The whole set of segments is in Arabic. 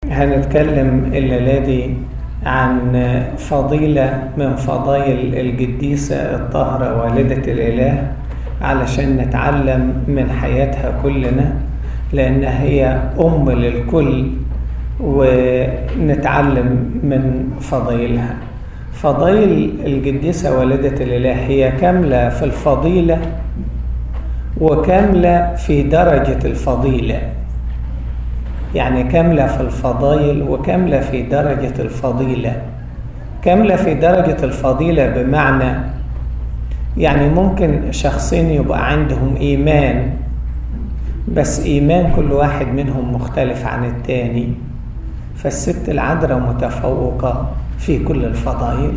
هنتكلم الليلة دي عن فضيلة من فضائل القديسة الطاهرة والدة الإله، علشان نتعلم من حياتها كلنا، لأنها هي أم للكل، ونتعلم من فضائلها. فضائل القديسة والدة الإله هي كاملة في الفضيلة وكاملة في درجة الفضيلة، يعني كاملة في الفضائل وكاملة في درجة الفضيلة. كاملة في درجة الفضيلة بمعنى يعني ممكن شخصين يبقى عندهم إيمان، بس إيمان كل واحد منهم مختلف عن التاني، فالست العذراء متفوقة في كل الفضائل.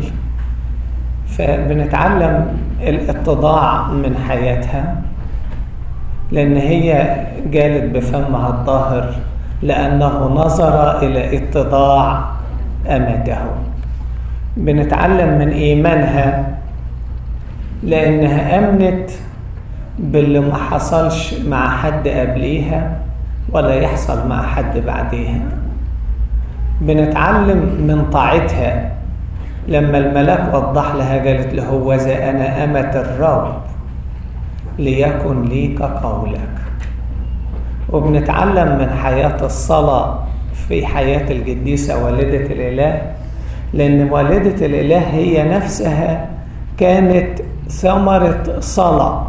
فبنتعلم الاتضاع من حياتها، لأن هي قالت بفمها الطاهر لأنه نظر إلى اتضاع أمته. بنتعلم من إيمانها لأنها أمنت باللي ما حصلش مع حد قبليها ولا يحصل مع حد بعديها. بنتعلم من طاعتها لما الملاك وضح لها، قالت له: وذا أنا أمة الرب ليكن لي كقولك. وبنتعلم من حياة الصلاة في حياة القديسة والدة الإله، لأن والدة الإله هي نفسها كانت ثمرة صلاة.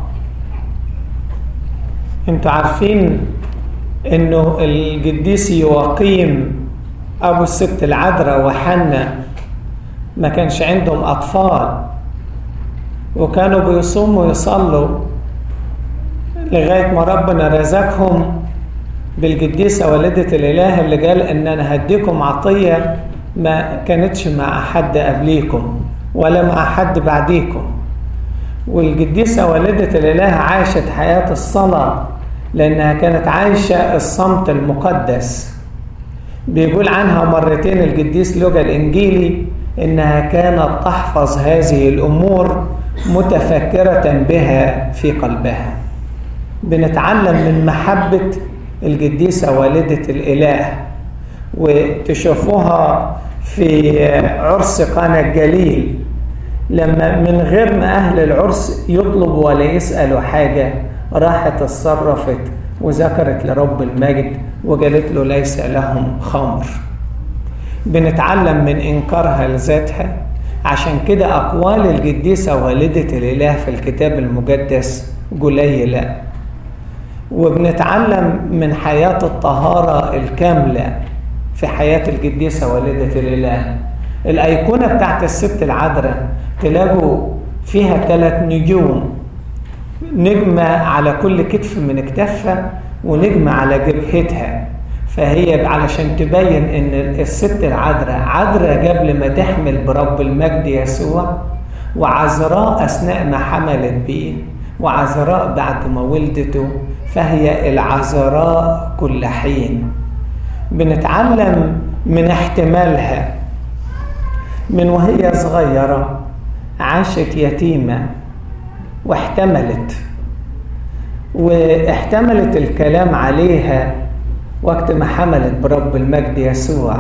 انتوا عارفين انه القديس يواقيم ابو الست العذراء وحنا ما كانش عندهم اطفال، وكانوا بيصوموا ويصلوا لغاية ما ربنا رزقهم بالقديسة والدة الإله، اللي قال ان انا هديكم عطية ما كانتش مع حد قبليكم ولا مع حد بعديكم. والقديسة والدة الإله عاشت حياة الصلاة لأنها كانت عايشة الصمت المقدس. بيقول عنها مرتين القديس لوقا الإنجيلي إنها كانت تحفظ هذه الأمور متفكرة بها في قلبها. بنتعلم من محبة القديسة والدة الإله، وتشوفوها في عرس قانا الجليل لما من غير ما أهل العرس يطلبوا ولا يسألوا حاجة راحت اتصرفت وذكرت لرب المجد وقالت له: ليس لهم خمر. بنتعلم من إنكارها لذاتها، عشان كده أقوال القديسة والدة الإله في الكتاب المقدس قليلة. وبنتعلم من حياة الطهارة الكاملة في حياة القديسة والدة الإله. الأيقونة بتاعت الست العذراء تلاقوا فيها 3 نجوم، نجمة على كل كتف من كتفها ونجمة على جبهتها، فهي علشان تبين ان الست العذراء عذراء قبل ما تحمل برب المجد يسوع، وعذراء اثناء ما حملت بيه، وعذراء بعد ما ولدته، فهي العذراء كل حين. بنتعلم من احتمالها من وهي صغيرة، عاشت يتيمة واحتملت الكلام عليها وقت ما حملت برب المجد يسوع.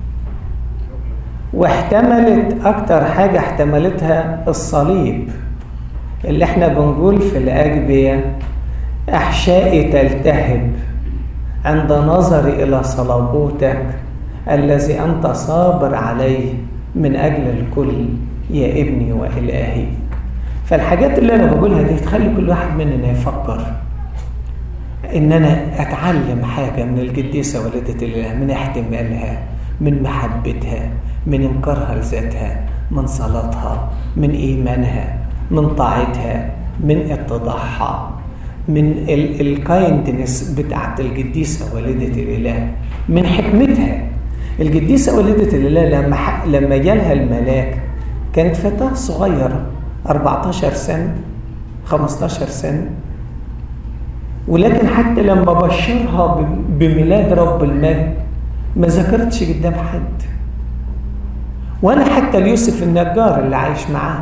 واحتملت أكتر حاجة احتملتها الصليب، اللي احنا بنقول في الأجبية: أحشائي تلتهب عند نظري إلى صلابوتك الذي أنت صابر عليه من أجل الكل يا ابني وإلهي. فالحاجات اللي أنا بقولها دي تخلي كل واحد مننا يفكر إن أنا أتعلم حاجة من القديسة والدة الإله، من احتمالها، من محبتها، من إنكارها لذاتها، من صلاتها، من إيمانها، من طاعتها، من اتضاعها، من الكايندنس بتاعت القديسة والدة الإله، من حكمتها. القديسة والدة الإله لما جالها الملاك كانت فتاة صغيرة 14 سنة 15 سنة، ولكن حتى لما بشرها بميلاد رب المجد ما ذكرتش قدام حد، ولا حتى ليوسف النجار اللي عايش معاه.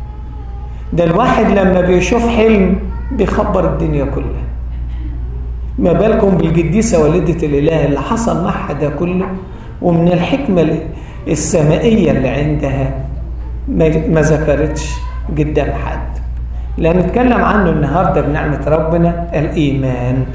ده الواحد لما بيشوف حلم بيخبر الدنيا كلها. ما بالكم بالقديسة والدة الإله اللي حصل معها ده كله، ومن الحكمة السمائية اللي عندها ما ذكرتش قدام حد. لا نتكلم عنه النهاردة بنعمة ربنا الإيمان.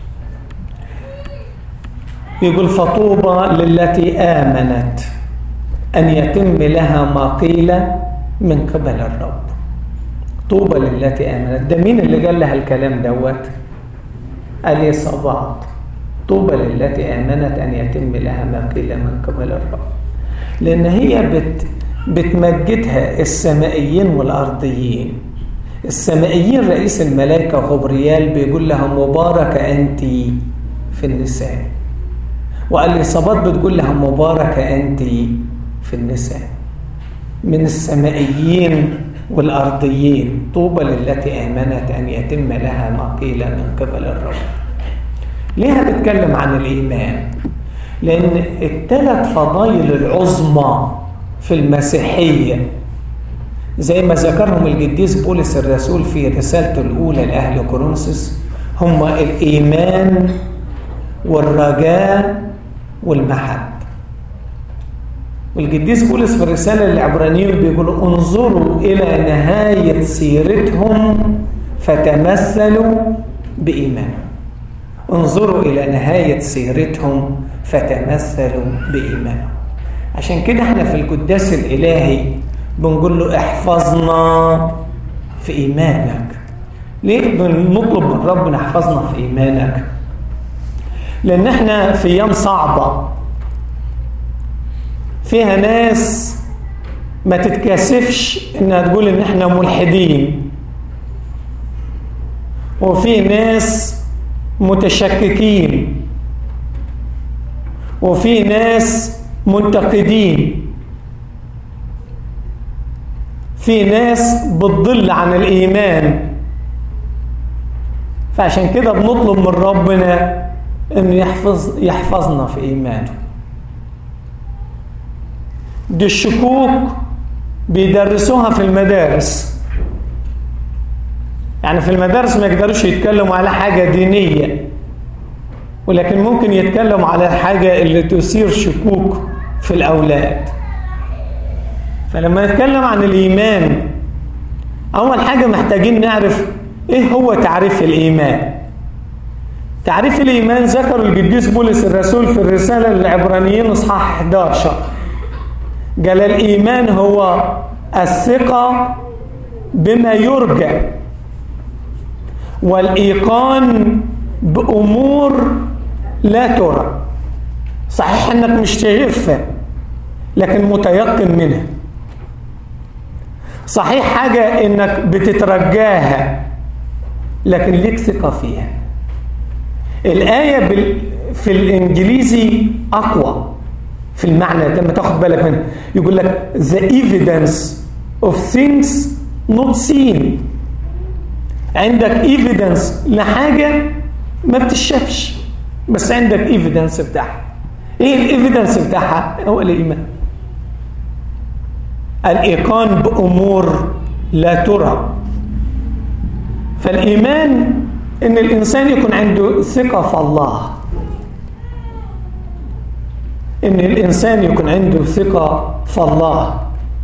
يقول فطوبى للتي آمنت أن يتم لها ما قيل من قبل الرب. طوبى للتي آمنت، ده مين اللي قال لها الكلام دوت؟ اليصابات. طوبى للتي آمنت أن يتم لها ما قيل من قبل الرب، لأن هي بتمجدها السمائيين والأرضيين. السمائيين رئيس الملائكة غبريال بيقول لها مباركة أنت في النساء، واليصابات بتقول لها مباركة أنت في النساء. من السمائيين والأرضيين. طوبى للتي آمنت أن يتم لها ما قيل من قبل الرب. ليه بتكلم عن الإيمان؟ لأن الثلاث فضائل العظمى في المسيحية زي ما ذكرهم القديس بولس الرسول في رسالته الأولى لأهل كورنثوس هما الإيمان والرجاء والمحبة. والقديس بولس في الرسالة للعبرانيين بيقول انظروا إلى نهاية سيرتهم فتمثلوا بإيمانهم. انظروا إلى نهاية سيرتهم فتمثلوا بإيمانهم. عشان كده احنا في القداس الإلهي بنقول له احفظنا في إيمانك. ليه بنطلب من ربنا احفظنا في إيمانك؟ لأن احنا في أيام صعبة فيها ناس ما تتكاسفش انها تقول ان احنا ملحدين، وفي ناس متشككين، وفي ناس منتقدين، في ناس بتضل عن الإيمان. فعشان كده بنطلب من ربنا انه يحفظنا في إيمانه. دي الشكوك بيدرسوها في المدارس. يعني في المدارس ما يقدروش يتكلموا على حاجة دينية، ولكن ممكن يتكلموا على الحاجة اللي تثير شكوك في الأولاد. فلما نتكلم عن الإيمان أول حاجة محتاجين نعرف إيه هو تعريف الإيمان. تعريف الإيمان ذكر القديس بولس الرسول في الرسالة للعبرانيين إصحاح 11. قال الإيمان هو الثقة بما يرجى والإيقان بأمور لا ترى. صحيح أنك مش شايفها لكن متيقن منها. صحيح حاجة أنك بتترجاها لكن ليك ثقة فيها. الآية في الإنجليزي أقوى في المعنى ده، ما تاخد بالك منه. يقول لك the evidence of things not seen. عندك evidence لحاجة ما بتشافش بس عندك evidence بتاعها. ايه الايفيدنس بتاعها؟ هو الإيمان. الإيقان بأمور لا ترى. فالإيمان إن الإنسان يكون عنده ثقة في الله، إن الإنسان يكون عنده ثقة في الله.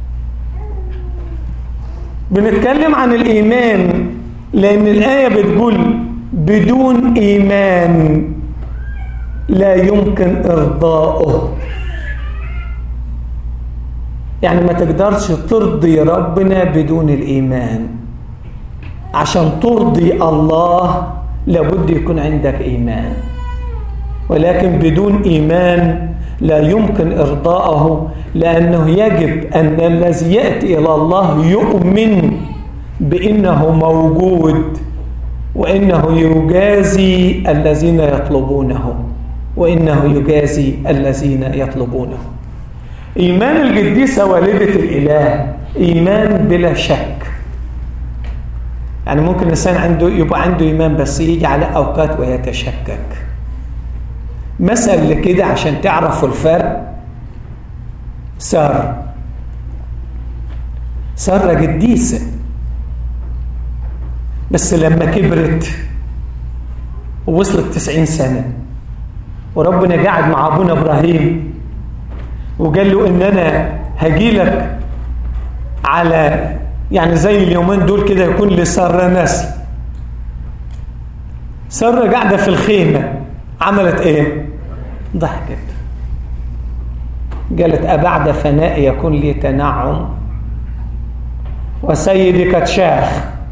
بنتكلم عن الإيمان لأن الآية بتقول بدون إيمان لا يمكن إرضاؤه. يعني ما تقدرش ترضي ربنا بدون الإيمان. عشان ترضي الله لابد يكون عندك إيمان، ولكن بدون إيمان لا يمكن إرضاءه، لأنه يجب أن الذي يأتي إلى الله يؤمن بأنه موجود وإنه يجازي الذين يطلبونه، وإنه يجازي الذين يطلبونه. إيمان القديسة والدة الإله إيمان بلا شك. يعني ممكن الإنسان يبقى عنده إيمان بس يجي على أوقات ويتشكك. مثل لكده عشان تعرفوا الفرق. سارة قديسة بس لما كبرت ووصلت 90 سنة، وربنا قاعد مع أبونا إبراهيم وقال له إن أنا هجيلك على يعني زي اليومين دول كده يكون لسارة نسل. سارة قاعدة في الخيمة عملت إيه؟ ضحكت، قالت أبعد فناء يكون لي تنعم وسيدي قد شاخ.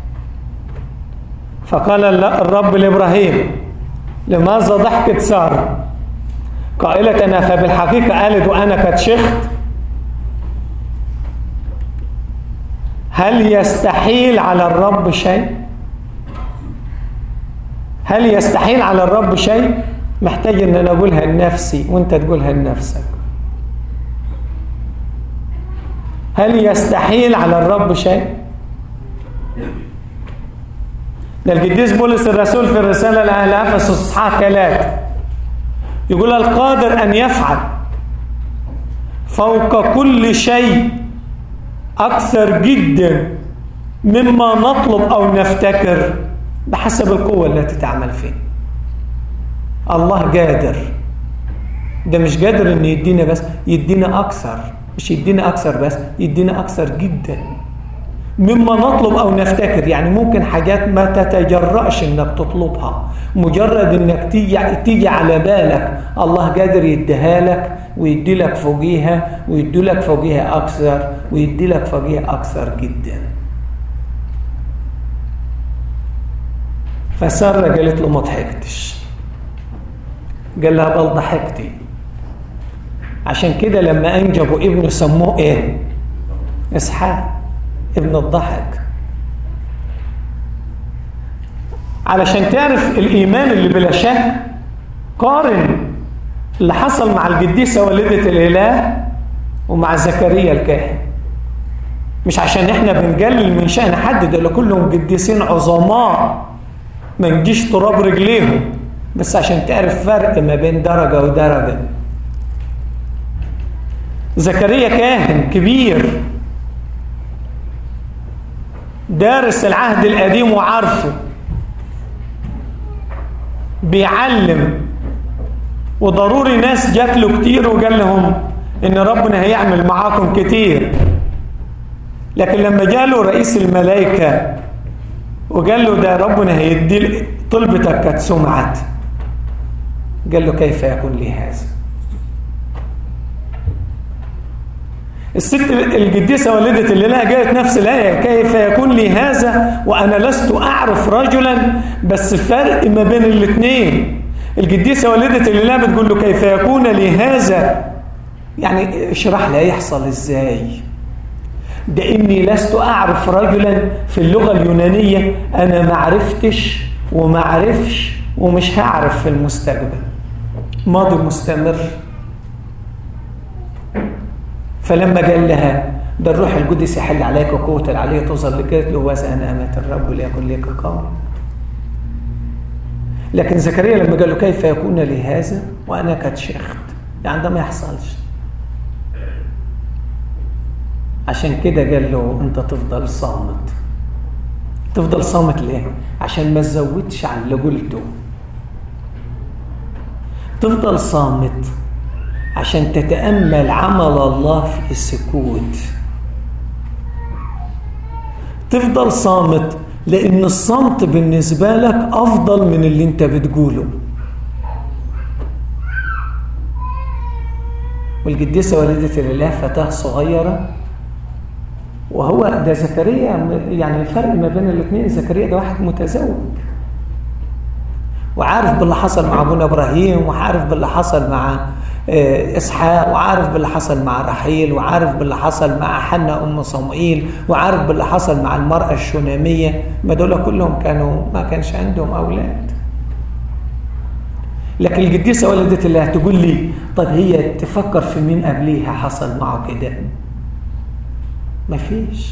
فقال الرب لإبراهيم لماذا ضحكت سارة قائلة أنا فبالحقيقة ألد وأنا قد شخت؟ هل يستحيل على الرب شيء؟ هل يستحيل على الرب شيء؟ محتاج أن أنا أقولها لنفسي وأنت تقولها لنفسك. هل يستحيل على الرب شيء؟ ده القديس بولس الرسول في الرسالة لأهل أفسس إصحاح 3 يقول القادر أن يفعل فوق كل شيء أكثر جدا مما نطلب أو نفتكر بحسب القوة التي تعمل فيه. الله قادر، ده مش قادر أن يدينا بس، يدينا أكثر، مش يدينا أكثر بس، يدينا أكثر جدا مما نطلب أو نفتكر. يعني ممكن حاجات ما تتجرأش إنك تطلبها، مجرد إنك تيجي على بالك الله قادر يديها لك ويدي لك فوقيها ويدي لك فوقيها أكثر ويدي لك فوقيها أكثر جدا. فسارة قالت له ما ضحكتش، قال لها بل ضحكتي. عشان كده لما أنجبوا ابنه سموه إيه؟ إسحاق، ابن الضحك. علشان تعرف الإيمان اللي بلا شك، قارن اللي حصل مع القديسة والدة الإله ومع زكريا الكاهن. مش عشان احنا بنقلل من شأن حد، ده كلهم قديسين عظماء ما نجيش تراب رجليهم، بس عشان تعرف فرق ما بين درجة ودرجة. زكريا كاهن كبير دارس العهد القديم وعارفه، بيعلم، وضروري ناس جات له كتير وقال لهم ان ربنا هيعمل معاكم كتير. لكن لما جاله رئيس الملائكة وقال له ده ربنا هيدي طلبتك كانت سمعت، قال له كيف يكون لي هذا؟ الست القديسة والدة الإله قالت نفس الآية، كيف يكون لي هذا وأنا لست أعرف رجلا. بس فرق ما بين الاثنين، القديسة والدة الإله بتقول له كيف يكون لي هذا، يعني اشرح لي هيحصل ازاي. ده إني لست أعرف رجلا في اللغة اليونانية أنا ما عرفتش وما عرفش ومش هعرف في المستقبل، ماضي مستمر. فلما قال لها ده الروح القدس يحل عليك وقوة العلي تظهر لك، قالت له واسع أنا أمات الرب ليكن لك قول. لكن زكريا لما قال له كيف يكون لي هذا وأنا قد شخت، يعني ده ما يحصلش. عشان كده قال له أنت تفضل صامت. تفضل صامت ليه؟ عشان ما تزودش عن اللي قلته. تفضل صامت عشان تتأمل عمل الله في السكوت. تفضل صامت لأن الصمت بالنسبة لك أفضل من اللي أنت بتقوله. والقديسة والدة الإله فتاة صغيرة، وهو ده زكريا، يعني الفرق ما بين الاثنين، زكريا ده واحد متزوج وعارف باللي حصل مع ابونا ابراهيم، وعارف باللي حصل مع اسحاق، وعارف باللي حصل مع رحيل، وعارف باللي حصل مع حنة ام صموئيل، وعارف باللي حصل مع المرأة الشونامية. ما دول كلهم ما كانش عندهم اولاد. لكن القديسة والدة الله تقول لي طب هي تفكر في مين قبليها حصل معه كده؟ مفيش.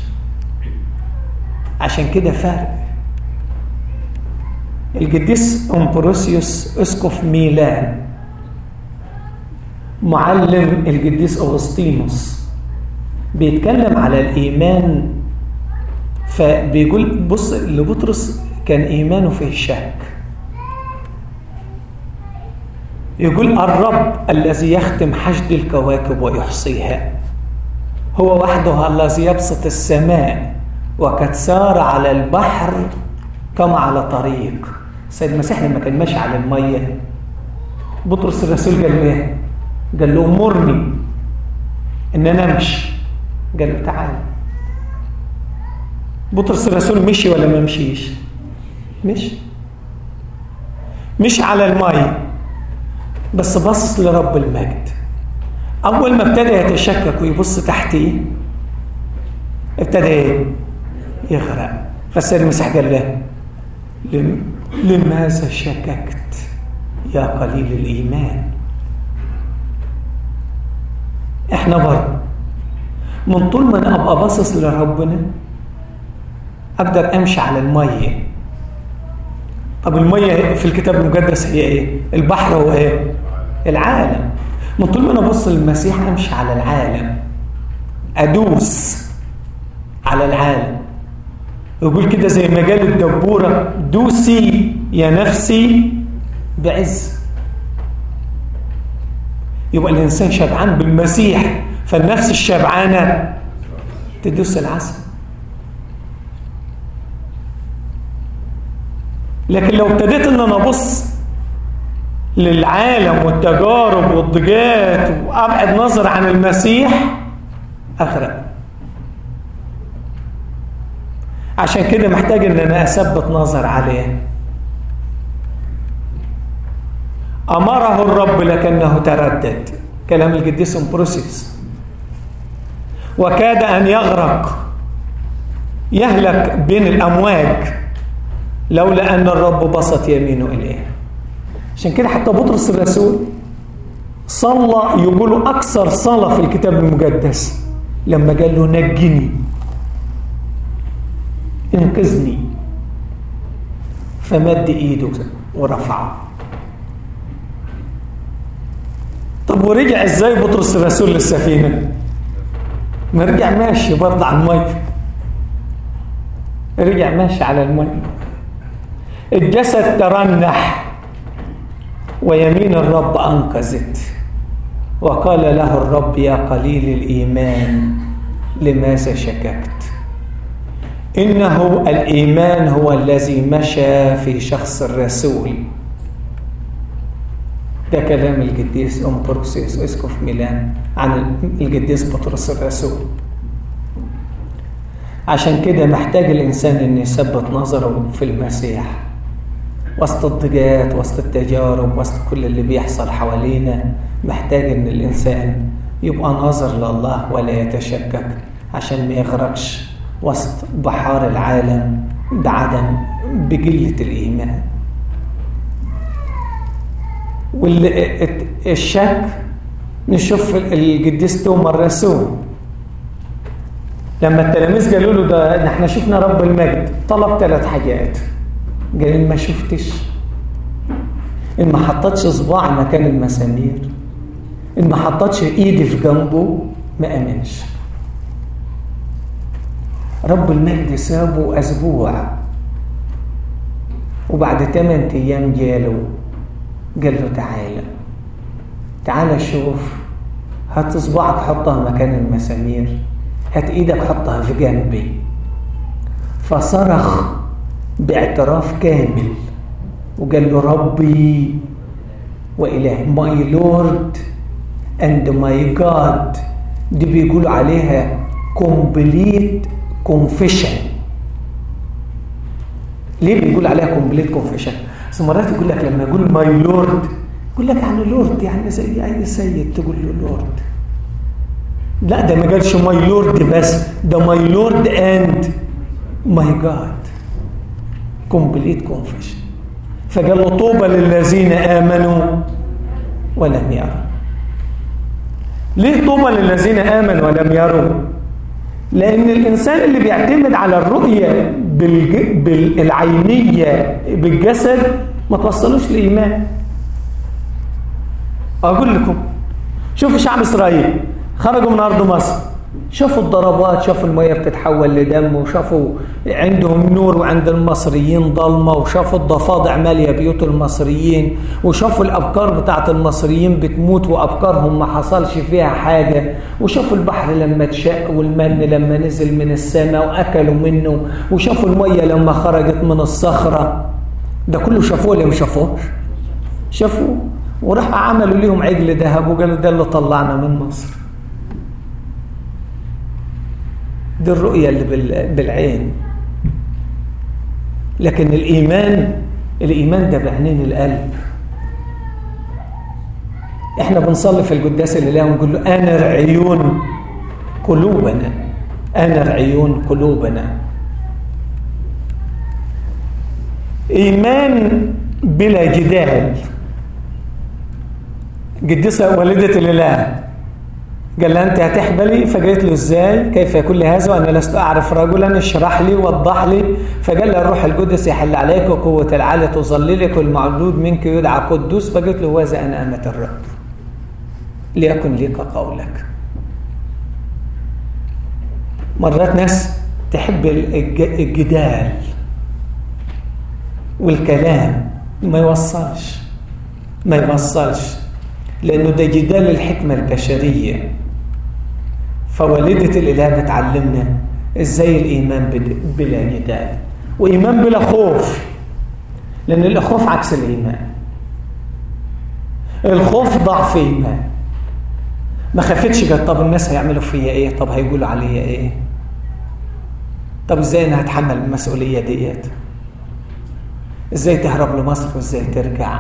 عشان كده فرق. القديس أمبروسيوس اسقف ميلان معلم القديس أغسطينوس بيتكلم على الإيمان، فبيقول بص لبطرس كان إيمانه فيه شك، يقول الرب الذي يختم حشد الكواكب ويحصيها، هو وحده الذي يبسط السماء وقد سار على البحر كما على طريق. سيد المسيح لما كان ماشي على المية، بطرس الرسول قال له ايه؟ قال له امرني ان انا امشي. قال له تعال. بطرس الرسول مشي ولا ما مشيش؟ مشي على المية، بس باصص لرب المجد. اول ما ابتدى يتشكك ويبص تحتيه ابتدى ايه؟ يغرق. فالسيد المسيح قال له لماذا شككت يا قليل الايمان؟ احنا برضه من طول ما انا ابقى باصص لربنا اقدر امشي على الميه. طب الميه في الكتاب المقدس هي ايه؟ البحر هو ايه؟ العالم. من طول ما انا ابص للمسيح امشي على العالم، ادوس على العالم. يقول كده زي ما قال الدبوره: دوسي يا نفسي بعز. يبقى الانسان شبعان بالمسيح، فالنفس الشبعانه تدوس العسل. لكن لو ابتديت ان انا ابص للعالم والتجارب والضيقات وابعد نظر عن المسيح اغرق. عشان كده محتاج ان انا اثبت نظر عليه. امره الرب لكنه تردد، كلام القديس امبروسيوس، وكاد ان يغرق يهلك بين الامواج لولا ان الرب بسط يمينه اليه. عشان كده حتى بطرس الرسول صلى، يقولوا اكثر صلاه في الكتاب المقدس لما قال له نجني انقذني، فمد ايده ورفعه. طب ورجع ازاي بطرس الرسول للسفينه؟ ما رجع ماشي برضه على الميه، رجع ماشي على الميه. الجسد ترنح ويمين الرب انقذت، وقال له الرب: يا قليل الايمان لماذا شككت؟ إنه الإيمان هو الذي مشى في شخص الرسول. ده كلام القديس أمبروسيوس اسقف ميلان عن القديس بطرس الرسول. عشان كده محتاج الإنسان أن يثبت نظره في المسيح وسط الضيقات، وسط التجارب، وسط كل اللي بيحصل حوالينا. محتاج أن الإنسان يبقى ناظر لله ولا يتشكك، عشان ما يغرقش وسط بحار العالم بقلة الإيمان. والشك نشوف القديس توما الرسول لما التلاميذ قالوا له ده احنا شفنا رب المجد، طلب 3 حاجات. قال إن ما شفتش، إن ما حطتش صباع مكان المسامير، إن ما حطتش إيدي في جنبه، ما آمنش. رب المجد سابه أسبوع، وبعد 8 أيام جاله قال له تعالى شوف، هات صباعك حطها مكان المسامير، هات ايدك حطها في جنبي. فصرخ باعتراف كامل وقال له: ربي وإلهي، ماي لورد اند ماي جاد. دي بيقولوا عليها كومبليت كونفيشن. ليه بيقول عليها كومبليت كونفيشن؟ بس مرات يقول لك لما يقول ماي لورد يقول لك يعني لورد يعني زي اي سيد تقول له لورد. لا، ده ما قالش ماي لورد بس، ده ماي لورد اند ماي جاد. كومبليت كونفيشن. فقال له: طوبى للذين امنوا ولم يروا. ليه طوبى للذين امنوا ولم يروا؟ لأن الإنسان اللي بيعتمد على الرؤية بالعينية بالجسد ما توصلوش لإيمان. أقول لكم، شوفوا شعب إسرائيل خرجوا من أرض مصر، شافوا الضربات، شافوا المية بتتحول لدم، وشافوا عندهم نور وعند المصريين ضلمة، وشافوا الضفادع مالية بيوت المصريين، وشافوا الأبكار بتاعت المصريين بتموت وأبكارهم ما حصلش فيها حاجة، وشافوا البحر لما اتشق والمن لما نزل من السماء وأكلوا منه، وشافوا المية لما خرجت من الصخرة. ده كله شافوه ولا مش شافوه؟ شافوه. وراح عملوا ليهم عجل ذهب وقالوا ده اللي طلعنا من مصر. دي الرؤية اللي بالعين. لكن الإيمان ده بعينين القلب. احنا بنصلي في القداس الليلة ونقول له أنر عيون قلوبنا، أنر عيون قلوبنا. إيمان بلا جدال. قديسة والدة الإله قال لها أنت هتحبلي، فقالت له إزاي؟ كيف يكون هذا وأنا لست أعرف رجلا؟ اشرح لي وضح لي. فقال لها الروح القدس يحل عليك وقوة العالي تظللك والمولود منك يدعى قدوس. فقالت له وذا أنا أمة الرب ليكن لك قولك. مرات ناس تحب الجدال والكلام ما يوصلش لأنه ده جدال الحكمة البشرية. فوالدة الإله بتعلمنا إزاي الإيمان بلا جدال، وإيمان بلا خوف، لأن الخوف عكس الإيمان. الخوف ضعف إيمان. ما خفتش قال طب الناس هيعملوا فيا إيه؟ طب هيقولوا عليا إيه؟ طب إزاي أنا هتحمل المسؤولية ديت؟ إزاي تهرب لمصر وإزاي ترجع؟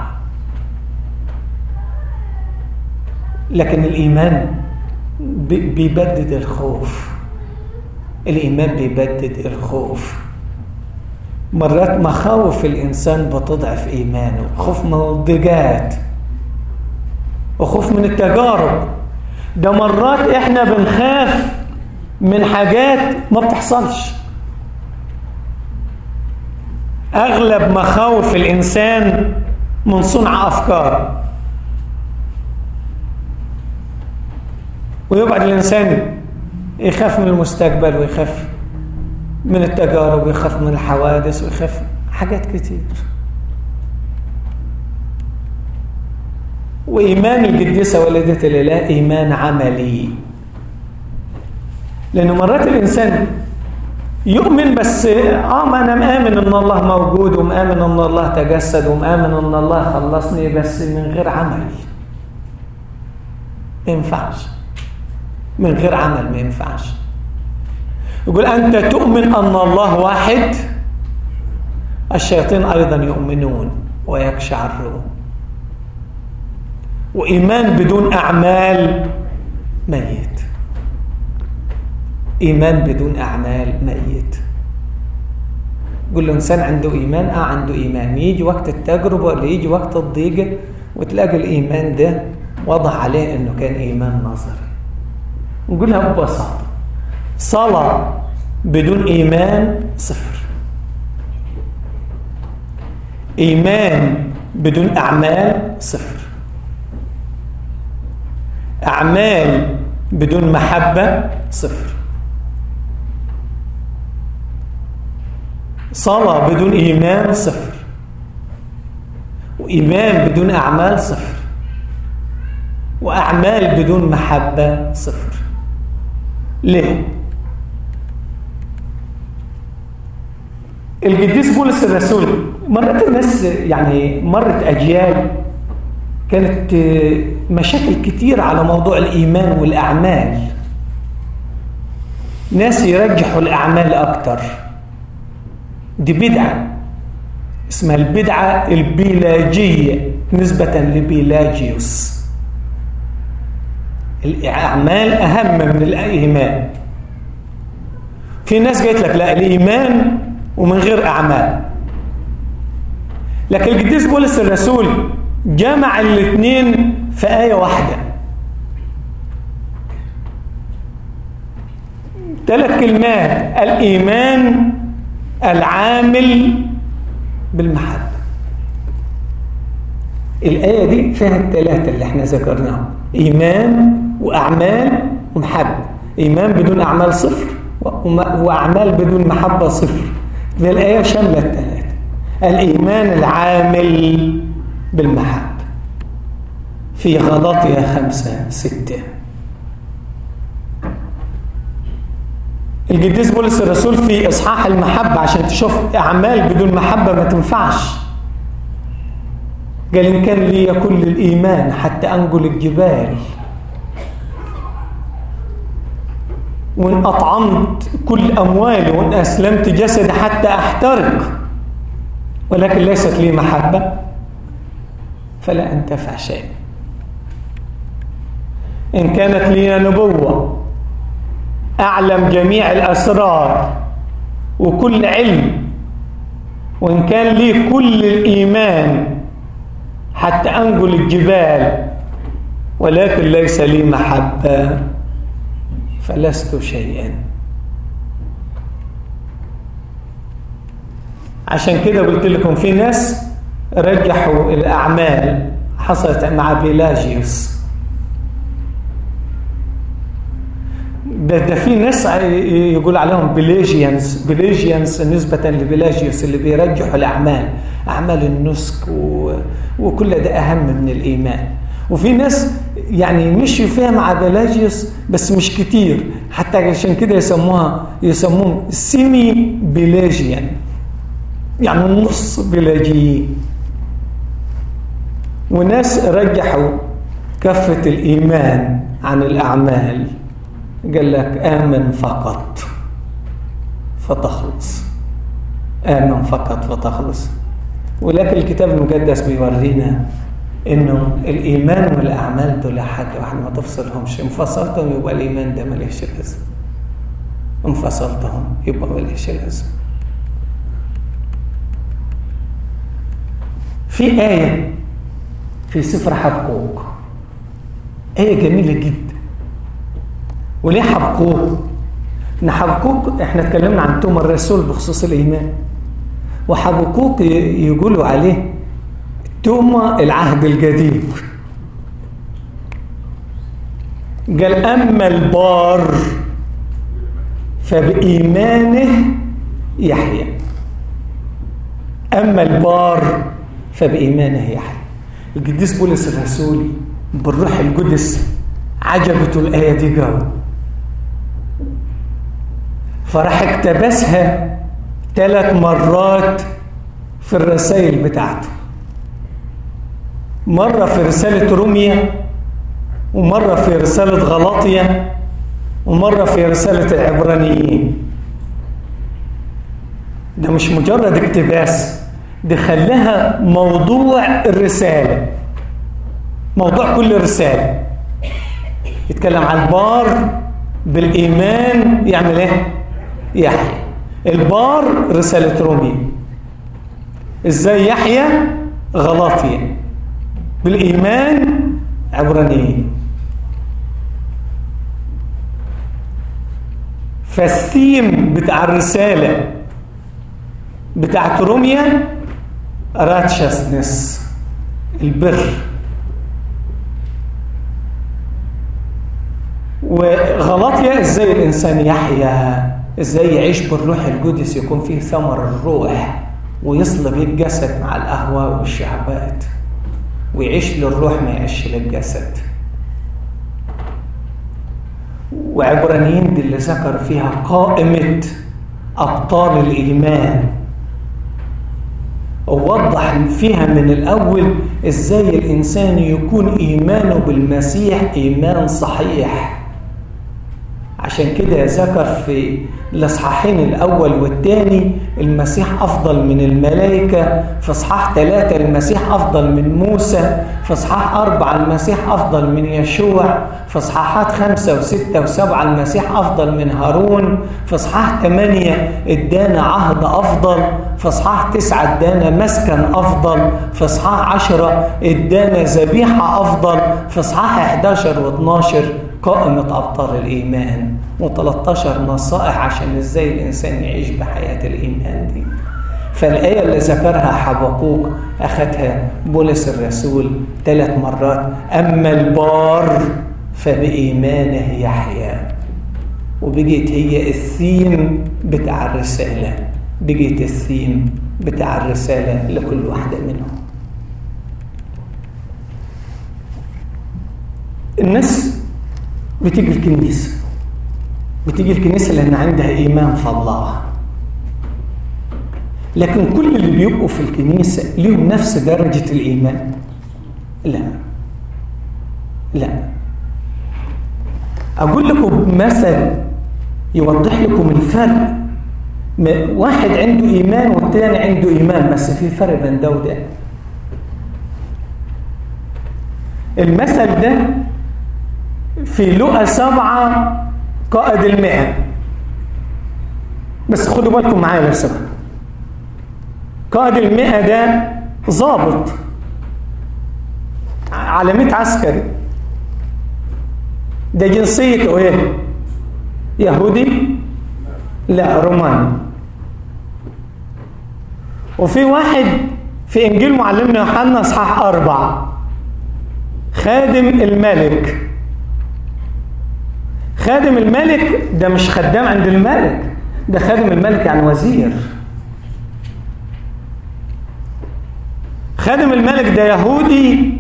لكن الإيمان بيبدد الخوف. الإيمان بيبدد الخوف. مرات مخاوف الإنسان بتضعف إيمانه. خوف من الضيقات وخوف من التجارب. ده مرات إحنا بنخاف من حاجات ما بتحصلش. أغلب مخاوف الإنسان من صنع أفكار. ويقعد الإنسان يخاف من المستقبل ويخاف من التجارب ويخاف من الحوادث ويخاف حاجات كتير. وإيمان القديسة والدة الإله إيمان عملي. لأنه مرات الإنسان يؤمن بس ما أنا مآمن أن الله موجود ومآمن أن الله تجسد ومآمن أن الله خلصني، بس من غير عمل ما ينفعش. من غير عمل ما ينفعش. يقول أنت تؤمن أن الله واحد، الشياطين أيضا يؤمنون ويقشعرون. وإيمان بدون أعمال ميت. إيمان بدون أعمال ميت. يقول له إنسان عنده إيمان، عنده إيمان، يجي وقت التجربة ولا يجي وقت الضيقة وتلاقي الإيمان ده وضع عليه إنه كان إيمان نظري. نقولها ببساطة، صلاة بدون إيمان صفر. إيمان بدون أعمال صفر. أعمال بدون محبة صفر. صلاة بدون إيمان صفر. وإيمان بدون أعمال صفر. وأعمال بدون محبة صفر. ليه؟ القديس بولس الرسول مرت الناس، يعني مرت أجيال كانت مشاكل كتير على موضوع الإيمان والأعمال. ناس يرجحوا الأعمال أكتر. دي بدعة اسمها البدعة البيلاجية نسبة لبيلاجيوس. الأعمال أهم من الإيمان. في ناس قالت لك لا، الإيمان ومن غير أعمال. لكن القديس بولس الرسول جمع الاثنين في آية واحدة. 3 كلمات: الإيمان العامل بالمحبة. الآية دي فيها ال3 اللي احنا ذكرناهم: إيمان وأعمال ومحبة. إيمان بدون أعمال صفر، وأعمال بدون محبة صفر. الآية شاملة الثلاثة. الإيمان العامل بالمحبة في غلاطية 5:6. القديس بولس الرسول في إصحاح المحبة عشان تشوف أعمال بدون محبة ما تنفعش، قال: إن كان لي كل الإيمان حتى أنقل الجبال، وإن أطعمت كل أموالي، وإن أسلمت جسدي حتى أحترق، ولكن ليست لي محبة، فلا أنتفع شيء. إن كانت لي نبوة، أعلم جميع الأسرار وكل علم، وإن كان لي كل الإيمان حتى أنقل الجبال، ولكن ليس لي محبة، فلست شيئا. عشان كده قلت لكم في ناس رجحوا الأعمال، حصلت مع بيلاجيوس. ده في ناس يقول عليهم بيلاجيانس نسبة لبيلاجيوس، اللي بيرجحوا الأعمال، أعمال النسك وكل ده أهم من الإيمان. وفي ناس يعني مشوا فيها مع بيلاجيوس بس مش كتير، حتى عشان كده يسموهم سيمي بيلاجيان، يعني نص بيلاجيين. وناس رجحوا كفة الإيمان عن الأعمال، قال لك: آمن فقط فتخلص، آمن فقط فتخلص. ولكن الكتاب المقدس بيورينا إنه الإيمان والأعمال دول حاجة واحدة، ما تفصلهمش. انفصلتهم يبقى الإيمان ده مليش لازمة، انفصلتهم يبقى مليش لازمة. في آية في سفر حبقوق، آية جميلة جدا. وليه حبقوق؟ إن حبقوق إحنا اتكلمنا عن توما الرسول بخصوص الإيمان، وحبقوق يقولوا عليه توما العهد الجديد. قال: أما البار فبإيمانه يحيى. أما البار فبإيمانه يحيى. القديس بولس الرسول بالروح القدس عجبته الآية دي قوي، فراح اقتبسها 3 مرات في الرسائل بتاعته. مرة في رسالة روميا، ومرة في رسالة غلاطية، ومرة في رسالة العبرانيين. ده مش مجرد اقتباس، ده خلاها موضوع الرسالة، موضوع كل رسالة. يتكلم عن البار بالإيمان يعمل ايه؟ يحيى. البار رسالة روميا، ازاي يحيى غلاطية، بالإيمان عبرانيين. فالثيم بتاع الرسالة بتاعت روميا راتشسنس، البر. وغلاطيا ازاي الإنسان يحيا، ازاي يعيش بالروح القدس، يكون فيه ثمر الروح، ويصلب الجسد مع الأهواء والشهوات، ويعيش للروح ما يعيش للجسد. وعبرانيين دي اللي ذكر فيها قائمة أبطال الإيمان، ووضح فيها من الأول إزاي الإنسان يكون إيمانه بالمسيح إيمان صحيح. عشان كده ذكر في الإصحاحين الأول والثاني المسيح أفضل من الملائكة، في إصحاح 3 المسيح أفضل من موسى، في إصحاح 4 المسيح أفضل من يشوع، في إصحاحات 5 و6 و7 المسيح أفضل من هارون، في إصحاح 8 ادانا عهد أفضل، في إصحاح 9 ادانا مسكن أفضل، في إصحاح 10 ادانا ذبيحة أفضل، في إصحاح 11 و12 قائمة أبطال الإيمان، و13 نصائح عشان إزاي الإنسان يعيش بحياة الإيمان دي. فالآية اللي ذكرها حبقوق أخذها بولس الرسول 3 مرات: أما البار فبإيمانه يحيى. وبقيت هي الثيم بتاع الرسالة، بقيت الثيم بتاع الرسالة لكل واحدة منهم. الناس بتيجي الكنيسة، بتيجي الكنيسة لأن عندها إيمان في الله، لكن كل اللي بيبقوا في الكنيسة ليهم نفس درجة الإيمان؟ لا لا. أقول لكم مثل يوضح لكم الفرق. واحد عنده إيمان والتاني عنده إيمان، بس في فرق بين ده وده. المثل ده في لقا 7 قائد 100. بس خدوا بالكم معايا لو سمحتوا. قائد 100 ده ضابط على 100 عسكري. ده جنسيته ايه؟ يهودي؟ لا، روماني. وفي واحد في انجيل معلمنا يوحنا اصحاح 4 خادم الملك. خادم الملك ده مش خدام عند الملك، ده خادم الملك يعني وزير. خادم الملك ده يهودي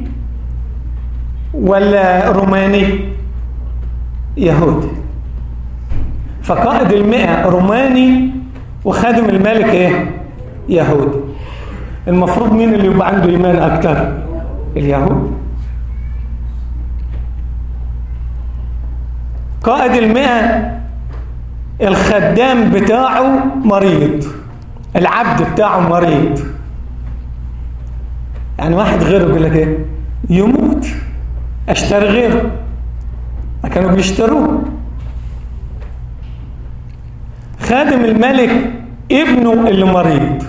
ولا روماني؟ يهودي. فقائد 100 روماني وخادم الملك ايه؟ يهودي. المفروض مين اللي يبقى عنده ايمان اكتر؟ اليهود. قائد 100 الخدام بتاعه مريض، العبد بتاعه مريض. يعني واحد غيره يقول لك ايه؟ يموت، اشتري غيره. ما كانوا بيشتروه. خادم الملك ابنه اللي مريض.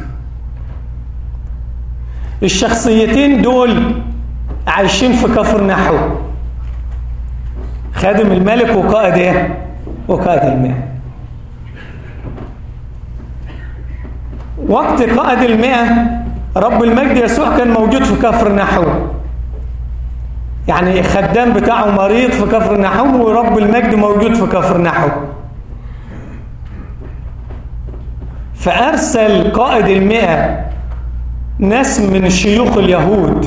الشخصيتين دول عايشين في كفر نحو، خادم الملك وقائد ايه؟ وقائد 100. وقت قائد 100 رب المجد يسوع كان موجود في كفر نحو، يعني خدام بتاعه مريض في كفر نحو ورب المجد موجود في كفر نحو. فأرسل قائد 100 ناس من شيوخ اليهود.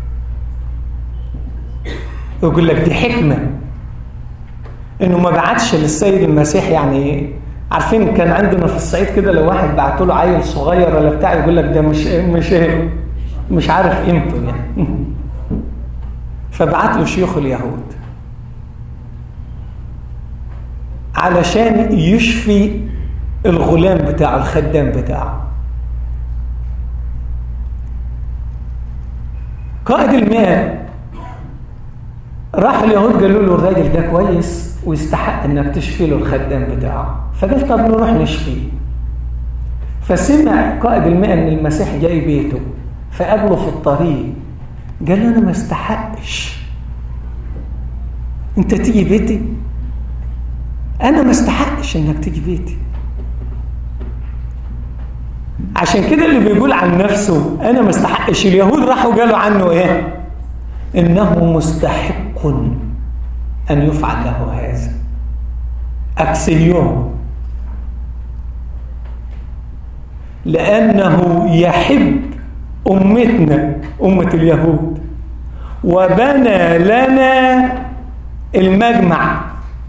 يقول لك دي حكمة انه ما بعتش للسيد المسيح. يعني عارفين كان عندنا في الصعيد كده لو واحد بعت له عيل صغير ولا بتاع يقول لك ده مش عارف قيمته يعني. فبعت له شيوخ اليهود علشان يشفي الغلام بتاعه، الخدام بتاعه. قائد 100 راح اليهود قالوا له الراجل ده كويس ويستحق انك تشفي له الخدام بتاعه. فقال طب نروح نشفيه. فسمع قائد 100 ان المسيح جاي بيته، فقابله في الطريق قال له انا ما استحقش انت تيجي بيتي، انا ما استحقش انك تيجي بيتي. عشان كده اللي بيقول عن نفسه انا ما استحقش، اليهود راحوا قالوا عنه ايه؟ انه مستحق ان يفعل له هذا. اكسيون، لانه يحب امتنا امه اليهود وبنى لنا المجمع.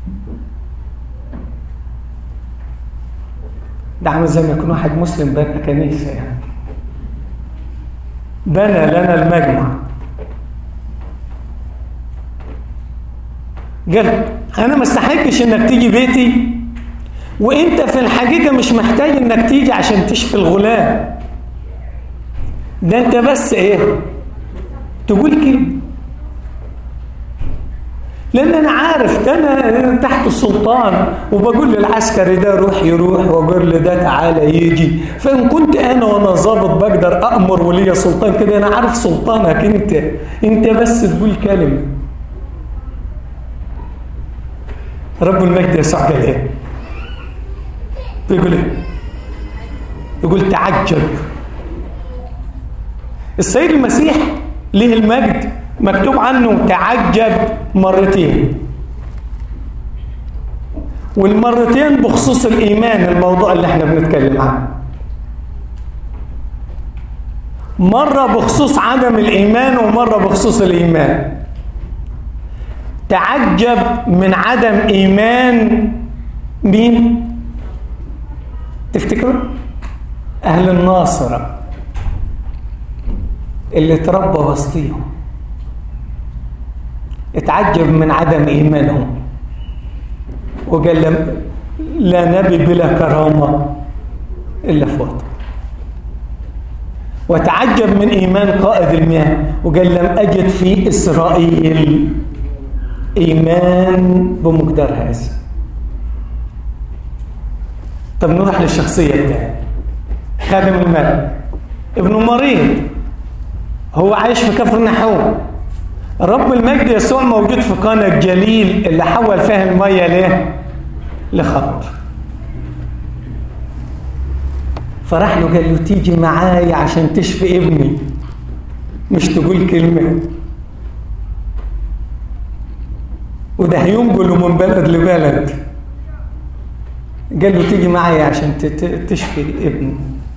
ده عامل زي ما يكون واحد مسلم بنى كنيسه، يعني بنى لنا المجمع. قال انا ما استحقش انك تيجي بيتي، وانت في الحقيقه مش محتاج انك تيجي عشان تشفي الغلام ده، انت بس ايه تقول كلمه، لان انا عارف انا تحت السلطان وبقول للعسكري ده روح يروح واقول له ده تعالى يجي. فان كنت انا وانا ظابط بقدر امر ولي سلطان كده، انا عارف سلطانك انت بس تقول كلمه. رب المجد يسوع قال ايه؟ يقول ايه؟ يقول تعجب. السيد المسيح له المجد مكتوب عنه تعجب مرتين. والمرتين بخصوص الإيمان، الموضوع اللي احنا بنتكلم عنه. مرة بخصوص عدم الإيمان ومرة بخصوص الإيمان. تعجب من عدم إيمان مين؟ تفتكروا؟ أهل الناصرة اللي تربى وسطيهم، اتعجب من عدم إيمانهم وقال لا نبي بلا كرامة إلا في وطن. وتعجب من إيمان قائد المياه وقال لم أجد في إسرائيل إيمان بمقدار هذا. طب نروح للشخصية الثانية، خادم الملك، ابنه مريض، هو عايش في كفر نحوم. رب المجد يسوع موجود في قانا الجليل اللي حول فيها المية ليه؟ لخمر. فراح له قال له تيجي معايا عشان تشفي ابني، مش تقول كلمة. وده هينقله من بلد لبلد. قال له تيجي معايا عشان تشفي ابني.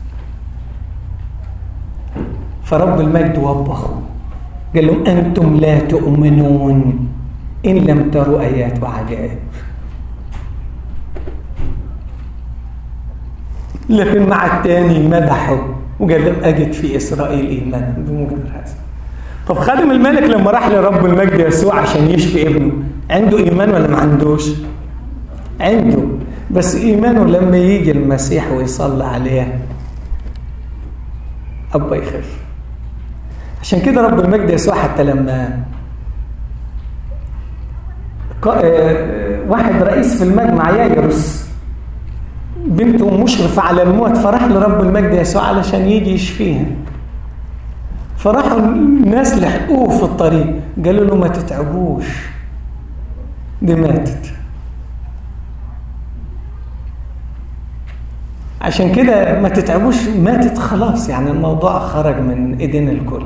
فرب المجد وبخه قال لهم أنتم لا تؤمنون إن لم تروا آيات وعجائب. لكن مع الثاني مدحه وقال لهم أجد في إسرائيل إيمانا بمقدار هذا. طب خادم الملك لما راح لرب المجد يسوع عشان يشفي ابنه، عنده إيمان ولا ما عندوش؟ عنده، بس إيمانه لما يجي المسيح ويصلي عليه أبا يخف. عشان كده رب المجد يسوع حتى لما واحد رئيس في المجمع يايروس بنته مشرفة على الموت، فراح لرب المجد يسوع علشان يجي يشفيها. فراحوا الناس لحقوه في الطريق قالوا له ما تتعبوش، دي ماتت. عشان كده ما تتعبوش، ماتت خلاص، يعني الموضوع خرج من ايدين الكل.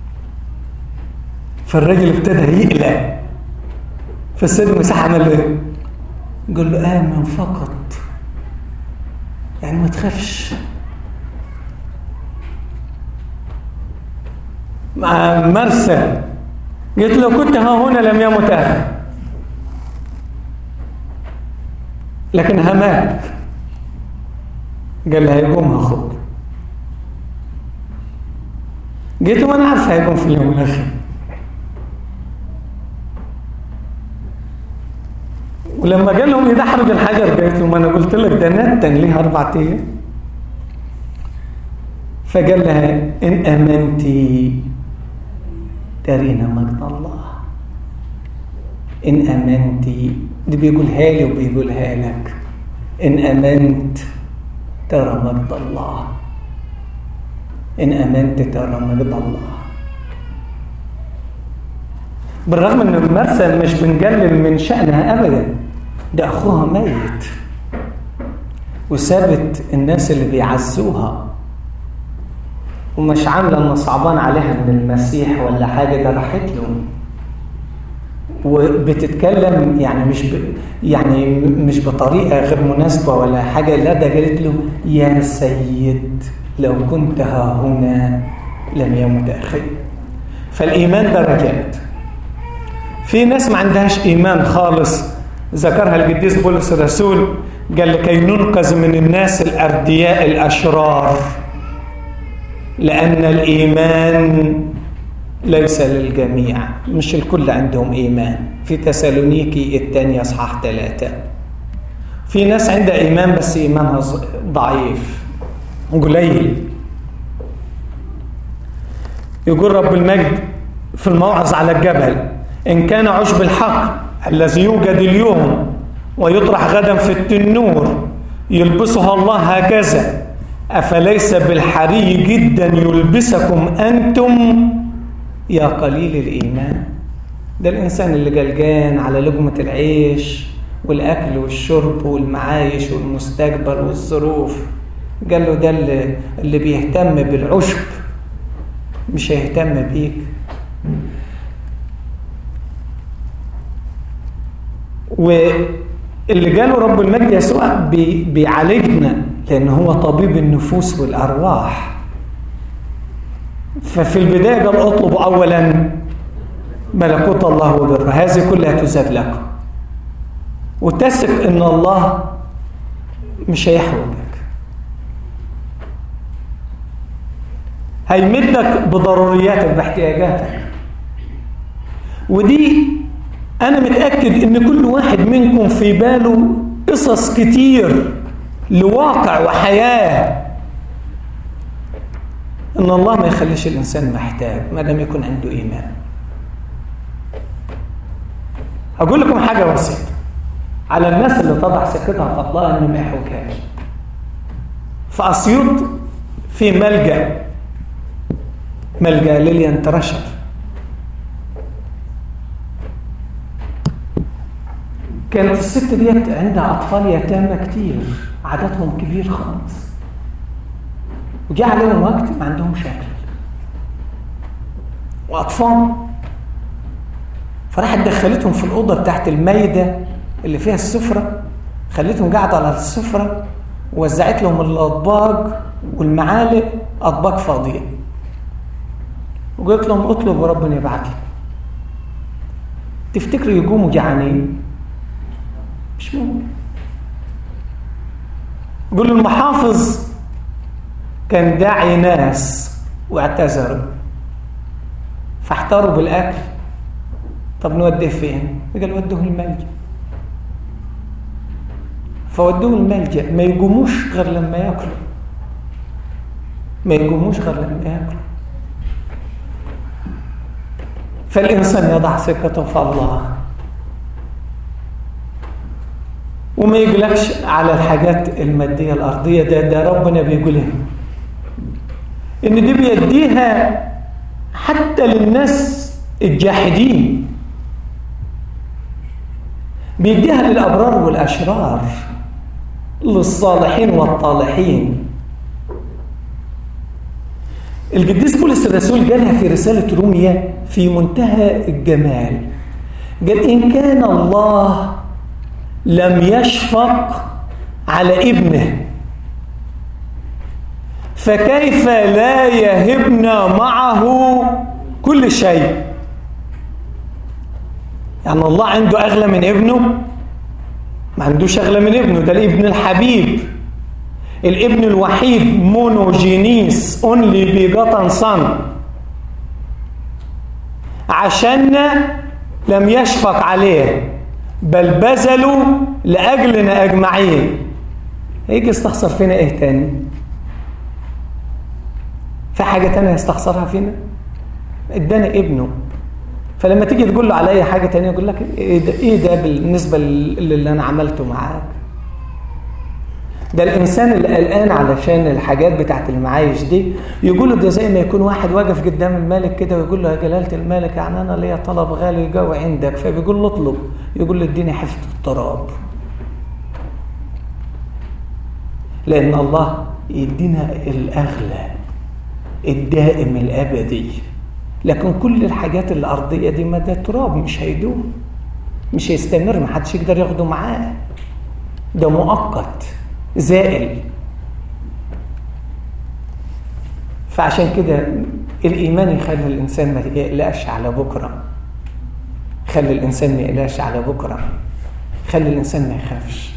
فالراجل ابتدى يقلق. فالسيد المسيح عمل ايه؟ قال له آمن فقط، يعني ما تخافش. مع مرسى قلت له كنت ها هنا لم يمت أخي، لكن همات. قال لها هيقوم أخوك. قلت له أنا عارف هيقوم في اليوم الأخير. ولما قال لهم إذا حرج الحجر قلت لهم أنا قلت لك ده نتن ليه 4 أيام. فقال لها إن آمنتي ترين مجد الله. إن آمنتي، دي بيقولها لي وبيقولها لك. إن آمنت ترى مجد الله. إن آمنت ترى مجد الله. بالرغم ان مرسى مش بنقلل من شأنها ابدا، ده اخوها ميت وسابت الناس اللي بيعزوها ومش عامله انه صعبان عليها من المسيح ولا حاجه، ده راحت له وبتتكلم يعني مش بطريقه غير مناسبه ولا حاجه، لا ده قالت له يا سيد لو كنت ها هنا لم يمت اخي. فالايمان درجات. في ناس ما عندهاش إيمان خالص، ذكرها القديس بولس الرسول قال لكي ننقذ من الناس الأردياء الأشرار، لأن الإيمان ليس للجميع، مش الكل عندهم إيمان. في تسالونيكي الثانية أصحاح 3 في ناس عندها إيمان بس إيمانها ضعيف قليل. يقول رب المجد في الموعظ على الجبل إن كان عشب الحق الذي يوجد اليوم ويطرح غدا في التنور يلبسها الله هكذا، أفليس بالحري جدا يلبسكم أنتم يا قليل الإيمان. ده الإنسان اللي قلقان على لقمة العيش والأكل والشرب والمعايش والمستقبل والظروف، قال له ده اللي بيهتم بالعشب مش هيهتم بيك. اللي جاله رب المجد يسوع بيعالجنا، لأن هو طبيب النفوس والأرواح. ففي البداية قال اطلبوا أولا ملكوت الله وبره، هذه كلها تزاد لكم. وتثق إن الله مش هيحوجك، هيمدك بضرورياتك باحتياجاتك. ودي أنا متأكد إن كل واحد منكم في باله قصص كتير لواقع وحياة إن الله ما يخليش الإنسان محتاج ما دام يكون عنده إيمان. أقول لكم حاجة بسيطة على الناس اللي تضع سكتها في الله إنه ما يحوجهاش. في أسيوط في ملجأ ليليان ترشر، كانت الست ديت عندها أطفال يتامى كتير، عددهم كبير خالص، وجاء عليهم وقت ما عندهم شكل وأطفال، فراحت دخلتهم في الأوضة بتاعت المايدة اللي فيها السفرة، خلتهم قاعدة على السفرة ووزعت لهم الأطباق والمعالق، أطباق فاضية، وقلت لهم اطلبوا ربنا يبعت لكم. تفتكروا يقوموا جعانين؟ مش ممكن. يقولوا المحافظ كان داعي ناس واعتذروا فاحتاروا بالأكل، طب نوديه فين؟ قال ودوه الملجأ، فودوه الملجأ. ما يقوموش غير لما ياكلوا، ما يقوموش غير لما ياكلوا. فالإنسان يضع ثقته في الله وما يقلقش على الحاجات المادية الأرضية. ده ربنا بيقول إن دي بيديها حتى للناس الجاحدين، بيديها للأبرار والأشرار، للصالحين والطالحين. القديس بولس الرسول قالها في رسالة روميا في منتهى الجمال، قال إن كان الله لم يشفق على ابنه فكيف لا يهبنا معه كل شيء. يعني الله عنده أغلى من ابنه؟ ما عندوش أغلى من ابنه، ده الابن الحبيب، الابن الوحيد، مونوجينيس، only begotten son، عشاننا لم يشفق عليه بل بذلوا لأجلنا أجمعين. هيجي يستخسر فينا إيه تاني؟ في حاجة تانية يستخسرها فينا؟ ادانا ابنه. فلما تيجي تقول له على أي حاجة تانية يقول لك إيه ده بالنسبة اللي أنا عملته معاك؟ ده الإنسان اللي قلقان علشان الحاجات بتاعت المعايش دي يقول له ده زي ما يكون واحد واقف قدام الملك كده ويقول له يا جلالة الملك يعني أنا ليا طلب غالي جوي عندك، فبيقول له اطلب، يقول له اديني حفظ التراب. لأن الله يدينا الأغلى الدائم الأبدي، لكن كل الحاجات الأرضية دي ما ده تراب، مش هيدوم، مش هيستمر، ما حدش يقدر ياخده معاه، ده مؤقت زائل. فعشان كده الإيمان يخلي الإنسان ما يقلقش على بكرة، خلي الإنسان ما يقلقش على بكرة، خلي الإنسان ما يخافش.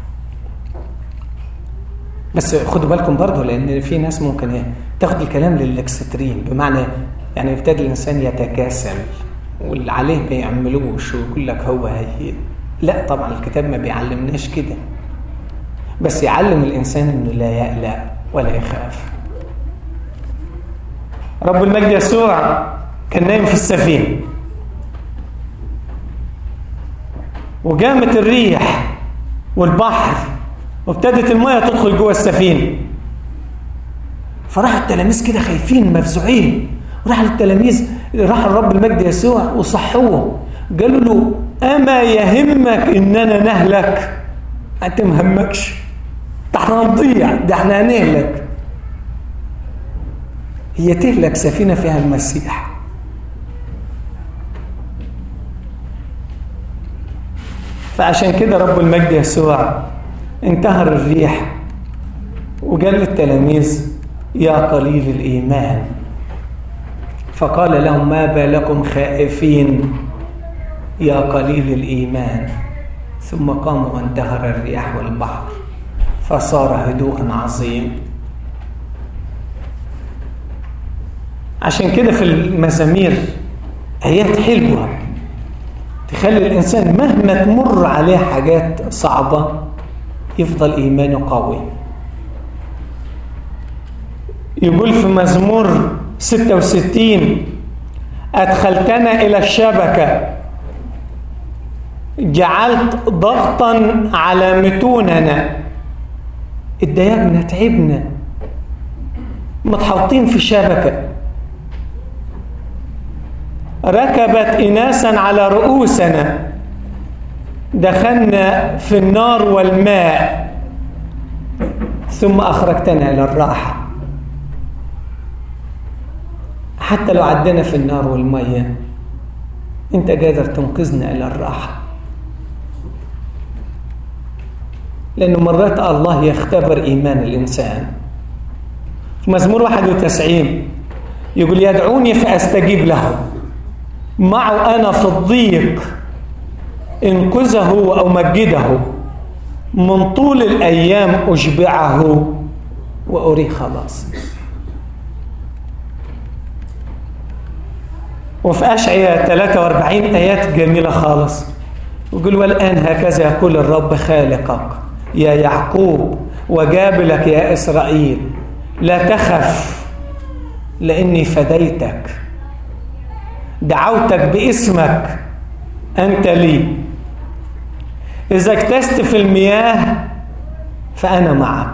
بس خدوا بالكم برضو، لأن في ناس ممكن تاخد الكلام للإكستريم، بمعنى يعني يبتدي الإنسان يتكاسل واللي عليه ما يعملوش ويقول لك هو هي. لا طبعا الكتاب ما بيعلمناش كده، بس يعلم الإنسان إنه لا يقلق ولا يخاف. رب المجد يسوع كان نايم في السفينة وقامت الريح والبحر وابتدت المياه تدخل جوه السفينة، فراح التلاميذ كده خايفين مفزوعين، وراح التلاميذ راح الرب المجد يسوع وصحوه، قالوا له أما يهمك إننا نهلك؟ أنت مهمكش، ده احنا هنضيع، ده احنا هنهلك. هي تهلك سفينة فيها المسيح. فعشان كده رب المجد يسوع انتهر الريح وقال للتلاميذ يا قليل الإيمان، فقال لهم ما بالكم خائفين يا قليل الإيمان، ثم قام وانتهر الرياح والبحر فصار هدوء عظيم. عشان كده في المزامير آيات حلوة تخلي الإنسان مهما تمر عليه حاجات صعبة يفضل إيمانه قوي. يقول في مزمور 66 أدخلتنا إلى الشبكة، جعلت ضغطا على متوننا. اتضايقنا، تعبنا، متحوطين في شبكة. ركبت إناسا على رؤوسنا، دخلنا في النار والماء، ثم أخرجتنا إلى الراحة. حتى لو عدنا في النار والمية أنت قادر تنقذنا إلى الراحة، لأنه مرات الله يختبر إيمان الإنسان. في مزمور 91 يقول يدعوني فأستجيب له، معه أنا في الضيق انقذه وأمجده، من طول الأيام أشبعه وأريه خلاص. وفي أشعياء 43 آيات جميلة خالص، يقول والآن هكذا يقول الرب خالقك يا يعقوب وجابلك يا إسرائيل، لا تخف لأني فديتك، دعوتك باسمك أنت لي، إذا اكتست في المياه فأنا معك.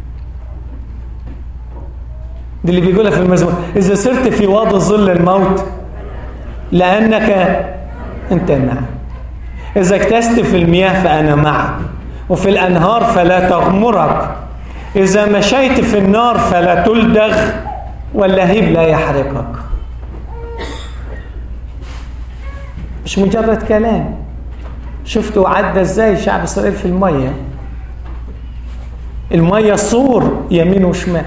دي اللي بيقولها في المزمور، إذا سرت في وادي ظل الموت لأنك أنت معك، إذا اكتست في المياه فأنا معك، وفي الأنهار فلا تغمرك، إذا مشيت في النار فلا تلدغ واللهيب لا يحرقك. مش مجرد كلام. شفتوا عدى ازاي شعب إسرائيل في المية، المية سور يمين وشمال،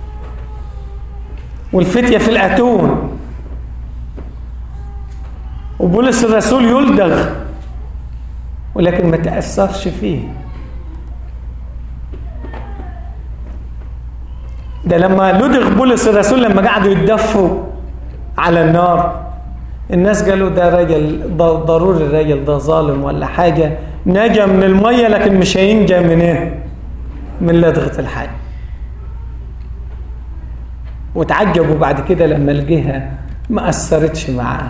والفتية في الأتون، وبولس الرسول يلدغ ولكن ما تأثرش فيه. ده لما لدغ بولس الرسول لما قعدوا يتدفوا على النار، الناس قالوا ده راجل ضروري، الراجل ده ظالم ولا حاجة، نجا من المية لكن مش هينجا من ايه؟ من لدغة الحي. وتعجبوا بعد كده لما الجهة ما أثرتش معاه.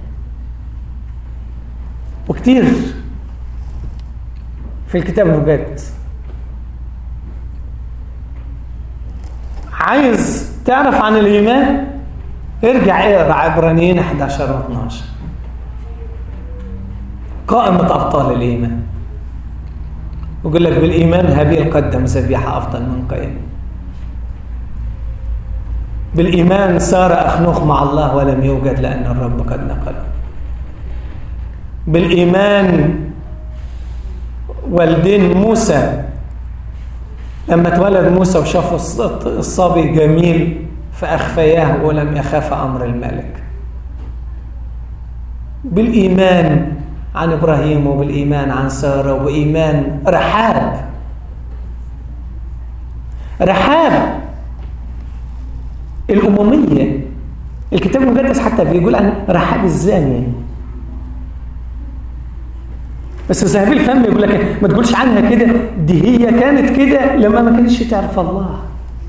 وكتير في الكتاب المقدس. عايز تعرف عن الإيمان؟ ارجع اقرا عبرانيين 11 و12، قائمة أبطال الإيمان. ويقول لك بالإيمان هابيل قدم ذبيحة أفضل من قايين، بالإيمان سار أخنوخ مع الله ولم يوجد لأن الرب قد نقله، بالإيمان والدين موسى لما اتولد موسى وشافوا الصبي جميل فأخفياه ولم يخاف أمر الملك. بالإيمان عن إبراهيم، وبالإيمان عن سارة، وبإيمان رحاب الأممية. الكتاب المقدس حتى بيقول عن رحاب الزانية، بس ذهبي الفم يقول لك ما تقولش عنها كده، دي هي كانت كده لما ما كانتش تعرف الله.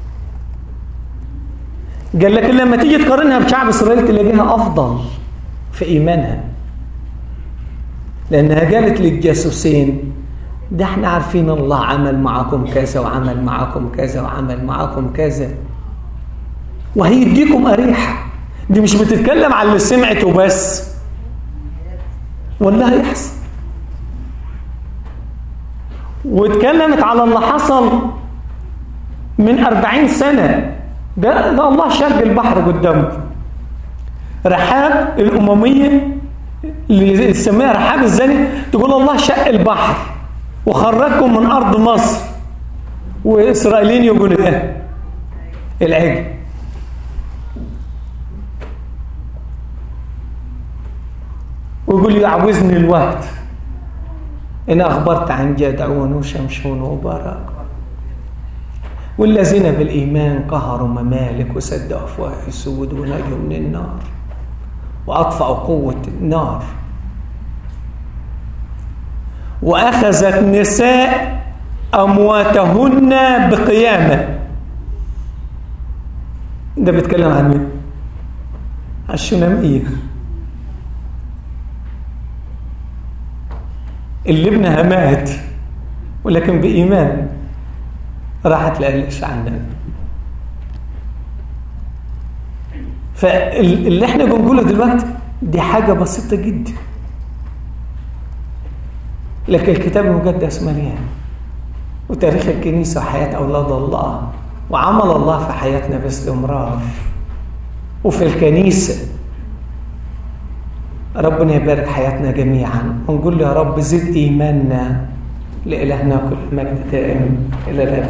قال لك لما تيجي تقارنها بشعب إسرائيل تلاقيها أفضل في إيمانها، لأنها قالت للجاسوسين ده احنا عارفين الله عمل معكم كذا وعمل معكم كذا وعمل معكم كذا وهيديكم أريحة. دي مش بتتكلم على اللي سمعته بس، والله يحصل. واتكلمت على اللي حصل من 40 سنة. ده الله شق البحر قدامكم. رحاب الأممية اللي يسميها رحاب الزاني، تقول الله شق البحر وخرجكم من أرض مصر، وإسرائيليين يقولوا إيه؟ العجل. ويقول يعوزني الوقت إن أخبرت عن جدعون وشمشون وبراق، والذين بالإيمان قهروا ممالك وسدوا أفواه السود ونجوا من النار وأطفأوا قوة النار، وأخذت نساء أمواتهن بقيامة. ده بيتكلم عن مين؟ عن الشنامية اللي ابنها مات ولكن بإيمان راحت لقلش عننا. فاللي احنا بنقوله دلوقتي دي حاجة بسيطة جدا، لكن الكتاب المقدس مليان، وتاريخ الكنيسة وحياة أولاد الله وعمل الله في حياتنا باستمرار وفي الكنيسة. ربنا يبارك حياتنا جميعا، ونقول له يا رب زد إيماننا، لإلهنا كل مجد دائم إلى الأبد.